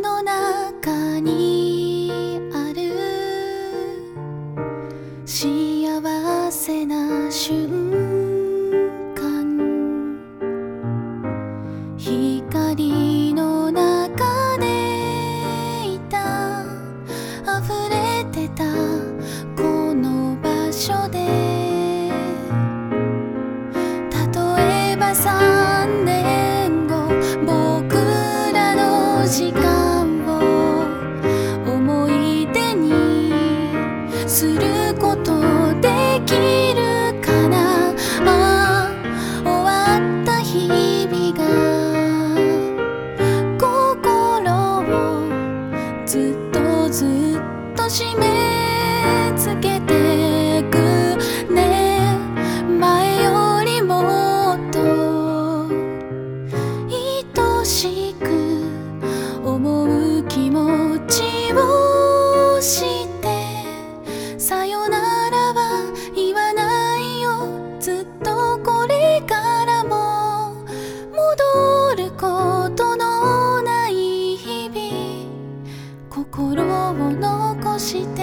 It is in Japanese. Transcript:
の中にある幸せな瞬間、光の中でいた、溢れてたこの場所で、例えば3年後僕らの時間を思い出にすることできるかな。ああ、終わった日々が心をずっとずっと締め付けてくね。前よりもっと愛しく思う気持ちをして、さよならは言わないよ。ずっとこれからも戻ることのない日々、心を残して